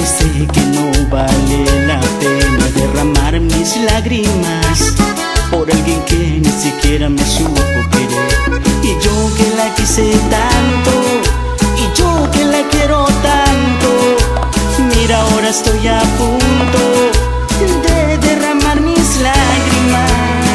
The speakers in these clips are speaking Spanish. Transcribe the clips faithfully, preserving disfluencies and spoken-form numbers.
sé que no vale la pena derramar mis lágrimas por alguien que ni siquiera me supo querer. Y yo que la quise tanto, y yo que la quiero tanto, mira ahora estoy a punto de derramar mis lágrimas.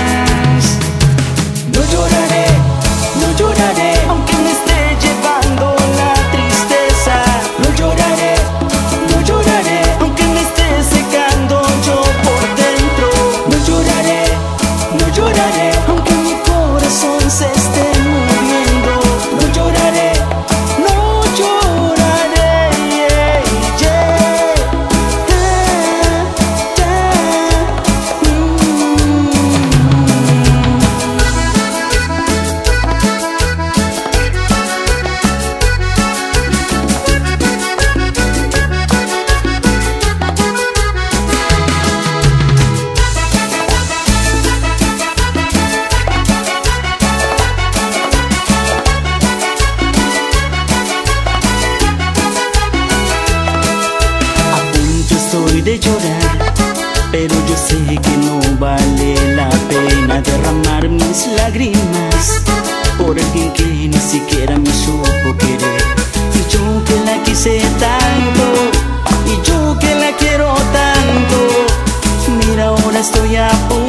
No lloraré, no lloraré, aunque me esté llevando la tristeza. No lloraré, no lloraré, aunque me esté secando yo por dentro. No lloraré, no lloraré, aunque mi corazón se esté muriendo. No lloraré, no lloraré, yeah, yeah. Da, da, mm. Estoy de llorar, pero yo sé que no vale la pena derramar mis lágrimas por alguien que ni siquiera me supo querer. Y yo que la quise tanto, y yo que la quiero tanto, mira ahora estoy a punto